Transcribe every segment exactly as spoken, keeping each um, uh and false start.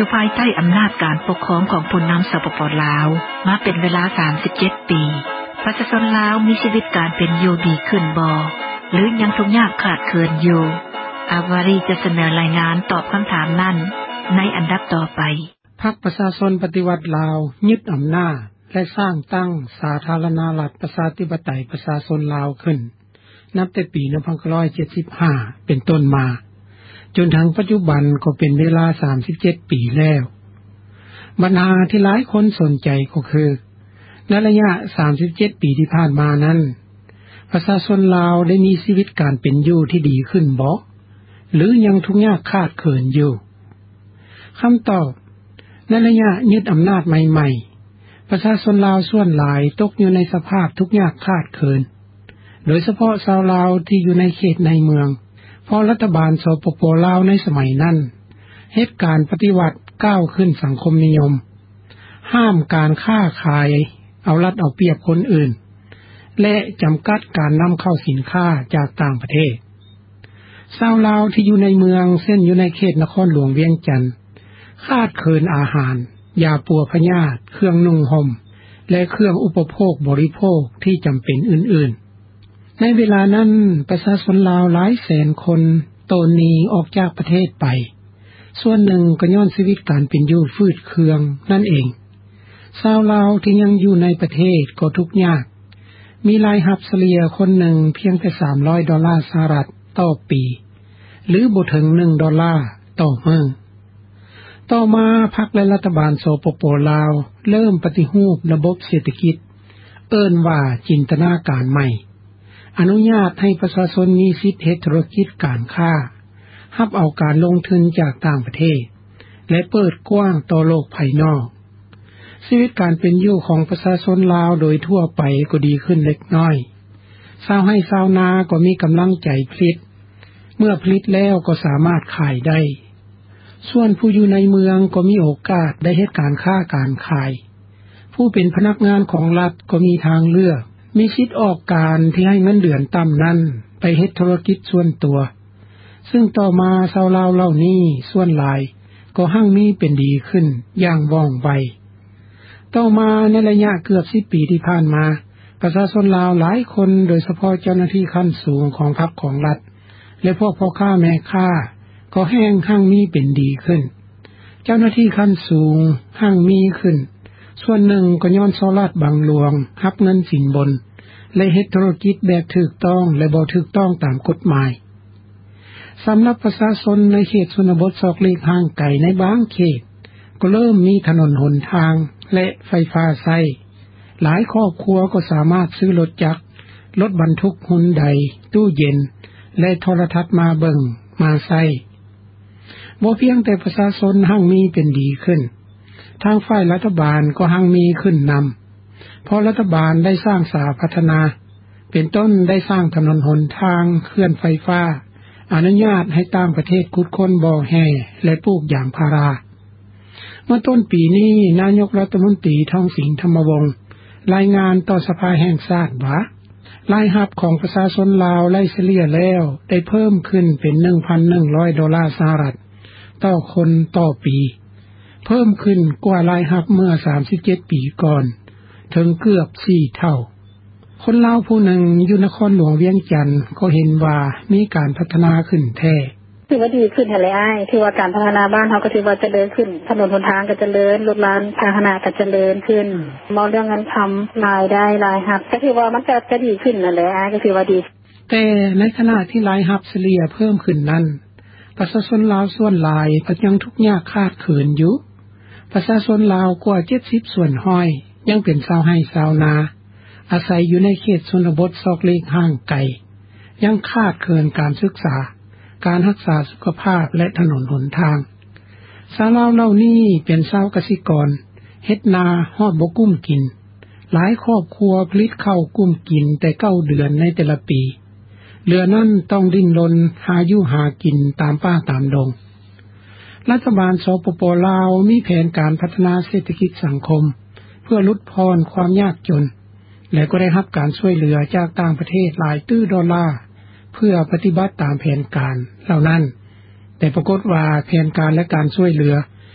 อยู่ภายใต้อำนาจการปกครองของผู้นำสปป.ลาวมาเป็นเวลาสามสิบเจ็ดปีประชาชนลาวมีชีวิตการเป็นอยู่ดีขึ้นบ่หรือยังทุกข์ยากขาดเคินอยู่อาวารีจะเสนอรายงานตอบคำถามนั้นในอันดับต่อไปพรรคประชาชนปฏิวัติลาวยึดอำนาจและสร้างตั้งสาธารณรัฐประชาธิปไตยประชาชนลาวขึ้นนับแต่ปีหนึ่งพันเก้าร้อยเจ็ดสิบห้าเป็นต้นมาจนถึงปัจจุบันก็เป็นเวลาสามสิบเจ็ดปีแล้วปัญหาที่หลายคนสนใจก็คือในระยะสามสิบเจ็ดปีที่ผ่านมานั้นประชาชนลาวได้มีชีวิตการเป็นอยู่ที่ดีขึ้นบ่หรือยังทุกข์ยากขาดเขินอยู่คำตอบในระยะยึดอำนาจใหม่ๆประชาชนลาวส่วนหลายตกอยู่ในสภาพทุกข์ยากขาดเขินโดยเฉพาะชาวลาวที่อยู่ในเขตในเมืองเพราะรัฐบาลสปป.ลาวในสมัยนั้นเหตุการณ์ปฏิวัติก้าวขึ้นสังคมนิยมห้ามการค้าขายเอารัดเอาเปรียบคนอื่นและจำกัดการนำเข้าสินค้าจากต่างประเทศชาวลาวที่อยู่ในเมืองเช่นอยู่ในเขตนครหลวงเวียงจันทน์ขาดเคินอาหารยาปัวพยาธิเครื่องนุ่งห่มและเครื่องอุปโภคบริโภคที่จำเป็นอื่นๆในเวลานั้นประชาชนลาวหลายแสนคนโตหนีออกจากประเทศไปส่วนหนึ่งก็ย้อนชีวิตการเป็นอยู่ฟืดเคืองนั่นเองชาวลาวที่ยังอยู่ในประเทศก็ทุกข์ยากมีรายรับเฉลี่ยคนหนึ่งเพียงแต่สามร้อยดอลลาร์สหรัฐต่อปีหรือบ่ถึงหนึ่งดอลลาร์ต่อมื้อต่อมาพรรคและรัฐบาลสปป.ลาวเริ่มปฏิรูประบบเศรษฐกิจเอิ้นว่าจินตนาการใหม่อนุญาตให้ประชาชนมีสิทธิเฮ็ดธุรกิจการค้ารับเอาการลงทุนจากต่างประเทศและเปิดกว้างต่อโลกภายนอกชีวิตการเป็นอยู่ของประชาชนลาวโดยทั่วไปก็ดีขึ้นเล็กน้อยชาวไร่ชาวนาก็มีกำลังใจผลิตเมื่อผลิตแล้วก็สามารถขายได้ส่วนผู้อยู่ในเมืองก็มีโอกาสได้เฮ็ดการค้าการขายผู้เป็นพนักงานของรัฐก็มีทางเลือกมีสิทธิ์ออกการที่ให้เงินเดือนต่ำนั้นไปเฮ็ดธุรกิจส่วนตัวซึ่งต่อมาชาวลาวเหล่านี้ส่วนหลายก็หั่งมีเป็นดีขึ้นอย่างว่องไวต่อมาในระยะเกือบสิบปีที่ผ่านมาประชาชนลาวหลายคนโดยเฉพาะเจ้าหน้าที่ขั้นสูงของพรรคของรัฐและพวกพ่อค้าแม่ค้าก็แห้งหั่งมีเป็นดีขึ้นเจ้าหน้าที่ขั้นสูงหั่งมีขึ้นส่วนหนึ่งก็ย้อนชาวรัฐบางหลวงรับเงินสินบนและเฮ็ดธุรกิจแบบถูกต้องและบ่ถูกต้องตามกฎหมายสำหรับประชาชนในเขตชนบทซอกเล็กห่างไกลในบางเขตก็เริ่มมีถนนหนทางและไฟฟ้าใช้หลายครอบครัวก็สามารถซื้อรถจักรรถบรรทุกฮุนไดตู้เย็นและโทรทัศน์มาเบิ่งมาใช้บ่เพียงแต่ประชาชนหั่งมีเป็นดีขึ้นทางฝ่ายรัฐบาลก็หั่งมีขึ้นนำเพราะรัฐบาลได้สร้างสาพัฒนาเป็นต้นได้สร้างถนนหนทางเคลื่อนไฟฟ้าอนุญาตให้ต่างประเทศขุดค้นบ่อแห่และปลูกยางพาราเมื่อต้นปีนี้นายกรัฐมนตรีทองสิงห์ธรรมวงศ์รายงานต่อสภาแห่งชาติว่ารายรับของประชาชนลาวไล่เฉลี่ยแล้วได้เพิ่มขึ้นเป็น หนึ่งพันหนึ่งร้อย ดอลลาร์สหรัฐต่อคนต่อปีเพิ่มขึ้นกว่ารายรับเมื่อสามสิบเจ็ดปีก่อนถึงเกือบสี่เท่าคนลาวผู้หนึ่งอยู่นครหลวงเวียงจันทน์ก็เห็นว่ามีการพัฒนาขึ้นแท้ถือว่าดีขึ้นแท้เลยอ้ายถือว่าการพัฒนาบ้านเฮาก็ถือว่าเจริญขึ้นถนนหนทางก็เจริญรถรางพาหนะก็เจริญขึ้นมองเรื่องเงินทำรายได้รายรับก็ถือว่ามันจะจะดีขึ้นนั่นแหละอ้ายก็ถือว่าดีแต่ในขณะที่รายรับเฉลี่ยเพิ่มขึ้นนั้นประชาชนลาวส่วนหลายก็ยังทุกข์ยากขาดเขินอยู่ประชาชนลาวกว่าเจ็ดสิบส่วนห้อยยังเป็นชาวไร่ชาวนาอาศัยอยู่ในเขตชนบทซอกเล็กห่างไกลยังขาดเขินการศึกษาการรักษาสุขภาพและถนนหนทางชาวลาวเหล่านี้เป็นชาวเกษตรกรเฮ็ดนาฮอดบ่กุ้มกินหลายครอบครัวผลิตข้าวกุ้มกินแต่เก้าเดือนในแต่ละปีเหลือนั้นต้องดิ้นรนหาอยู่หากินตามป่าตามดงรัฐบาลสปป.ลาวมีแผนการพัฒนาเศรษฐกิจสังคมเพื่อลดพรความยากจนและก็ได้รับการช่วยเหลือจากต่างประเทศหลายตื้อดอลลาร์เพื่อปฏิบัติตามแผนการเหล่านั้นแต่ปรากฏว่าแผนการและการช่วยเหลือ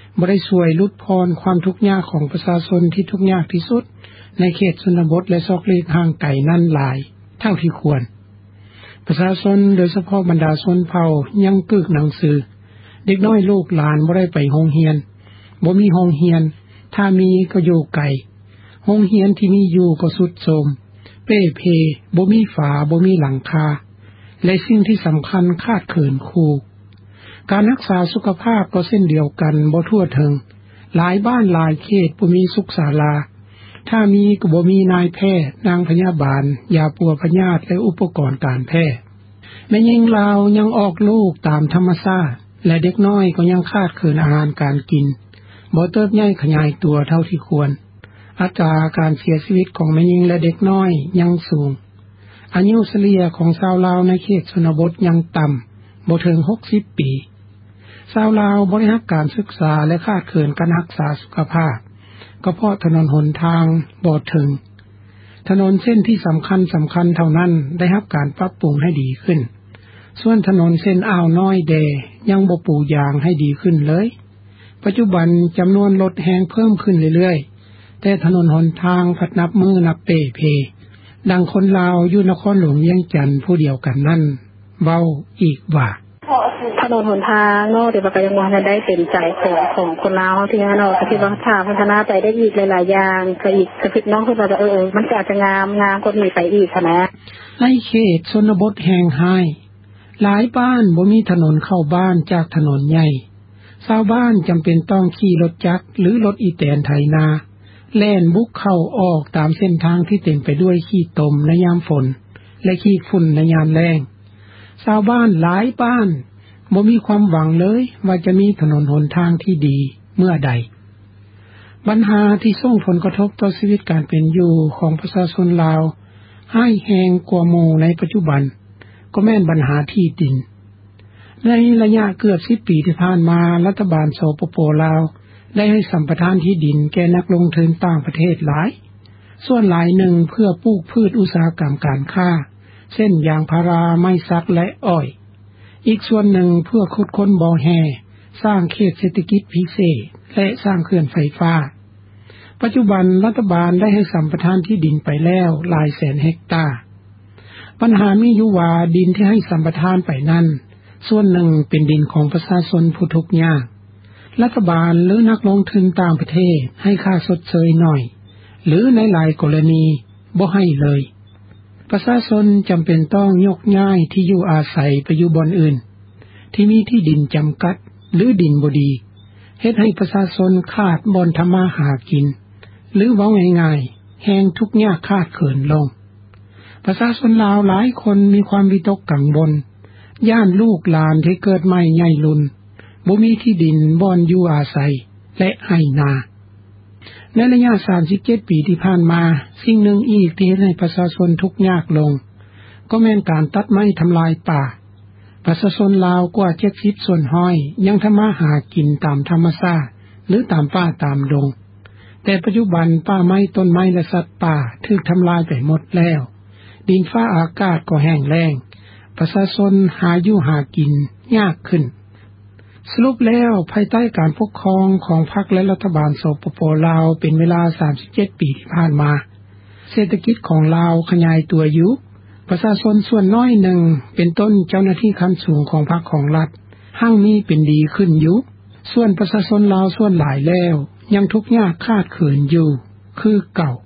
บ่ได้ช่วยลดพรความทุกข์ยากของประชาชนที่ทุกข์ยากที่สุดในเขตชนบทและซอกเล็กห่างไกลนั้นหลายเท่าที่ควรประชาชนโดยเฉพาะบรรดาชนเผ่ายังกึกหนังสือเด็กน้อยลูกหลานบ่ได้ไปโรงเรียนบ่มีโรงเรียนถ้ามีก็อยู่ไกลโรงเรียนที่มีอยู่ก็สุดโทรมเป้เพบ่มีฝาบ่มีหลังคาและสิ่งที่สำคัญขาดเขินครูการรักษาสุขภาพก็เช่นเดียวกันบ่ทั่วถึงหลายบ้านหลายเขตบ่มีสุขศาลาถ้ามีก็บ่มีนายแพทย์นางพยาบาลยาปัวพยาธิและอุปกรณ์การแพทย์แม่หญิงลาวยังออกลูกตามธรรมชาติและเด็กน้อยก็ยังขาดเขินอาหารการกินบ่เติบใหญ่ขยายตัวเท่าที่ควรอัตราการเสียชีวิตของแม่หญิงและเด็กน้อยยังสูงอายุเฉลี่ยของชาวลาวในเขตชนบทยังต่ำบ่ถึงหกสิบปีชาวลาวบ่ได้รับการศึกษาและขาดเขินการรักษาสุขภาพก็เพราะถนนหนทางบ่ถึงถนนเส้นที่สำคัญสำคัญเท่านั้นได้รับการปรับปรุงให้ดีขึ้นส่วนถนนเส้นอ่าวน้อยแดยังบ่ปูยางให้ดีขึ้นเลยปัจจุบันจำนวนรถแฮงเพิ่มขึ้นเรื่อยๆแต่ถนนหนทางพัดนับมือนับเป้เพดังคนลาวอยู่นครหลวงเวียงจันทน์ผู้เดียวกันนั่นเว้าอีกว่าถนนหนทางเนาะเดี๋ยวมันก็ยังว่าจะได้เป็นใจของของคนลาวที่เนาะที่ว่าถ้าพัฒนาไปได้อีกหลายๆอย่างก็อีกก็คิดน้องคือว่าเออมันอาจจะงามงามกว่านี้ไปอีกนะในเขตชนบทแห่งไห้หลายบ้านบ่มีถนนเข้าบ้านจากถนนใหญ่ชาวบ้านจำเป็นต้องขี่รถจักรหรือรถอีแตนไถนาแล่นบุกเข้าออกตามเส้นทางที่เต็มไปด้วยขี้ตมในยามฝนและขี้ฝุ่นในยามแล้งชาวบ้านหลายบ้านบ่มีความหวังเลยว่าจะมีถนนหนทางที่ดีเมื่อใดปัญหาที่ส่งผลกระทบต่อชีวิตการเป็นอยู่ของประชาชนลาวให้แฮงกว่าหมู่ในปัจจุบันก็แม่นปัญหาที่ดินในระยะเกือบสิบปีที่ผ่านมารัฐบาลสปป.ลาวได้ให้สัมปทานที่ดินแก่นักลงทุนต่างประเทศหลายส่วนหลายหนึ่งเพื่อปลูกพืชอุตสาหกรรมการค้าเช่นยางพาราไม้สักและอ้อยอีกส่วนหนึ่งเพื่อขุดค้นบ่อแห่สร้างเขตเศรษฐกิจพิเศษและสร้างเขื่อนไฟฟ้าปัจจุบันรัฐบาลได้ให้สัมปทานที่ดินไปแล้วหลายแสนเฮกตาร์ปัญหามีอยู่ว่าดินที่ให้สัมปทานไปนั้นส่วนหนึ่งเป็นดินของประชาชนผู้ทุกข์ยากรัฐบาลหรือนักลงทุนต่างประเทศให้ค่าชดเชยหน่อยหรือในหลายกรณีบ่ให้เลยประชาชนจำเป็นต้องยกย้ายที่อยู่อาศัยไปอยู่บ่อนอื่นที่มีที่ดินจำกัดหรือดินบ่ดีเฮ็ดให้ประชาชนขาดบ่อนทำมาหากินหรือเว้าง่ายๆแฮงทุกข์ยากขาดเขินลงประชาชนลาวหลายคนมีความวิตกกังวลย่านลูกหลานที่เกิดใหม่ใหญ่รุ่นบ่มีที่ดินบ่อนอยู่อาศัยและให้นาในระยะสามสิบเจ็ดปีที่ผ่านมาสิ่งหนึ่งอีกที่เฮ็ดให้ประชาชนทุกข์ยากลงก็แม่นการตัดไม้ทำลายป่าประชาชนลาวกว่าเจ็ดสิบส่วนห้อยยังทำมาหากินตามธรรมชาติหรือตามป่าตามดงแต่ปัจจุบันป่าไม้ต้นไม้และสัตว์ป่าถูกทำลายไปหมดแล้วดินฟ้าอากาศก็แห้งแล้งประชาชนหาอยู่หากินยากขึ้นสรุปแล้วภายใต้การปกครองของพรรคและรัฐบาลสปป.ลาวเป็นเวลาสามสิบเจ็ดปีที่ผ่านมาเศรษฐกิจของลาวขยายตัวอยู่ประชาชนส่วนน้อยหนึ่งเป็นต้นเจ้าหน้าที่ขั้นสูงของพรรคของรัฐหั่งมีเป็นดีขึ้นอยู่ส่วนประชาชนลาวส่วนหลายแล้วยังทุกข์ยากขาดเขินอยู่คือเก่า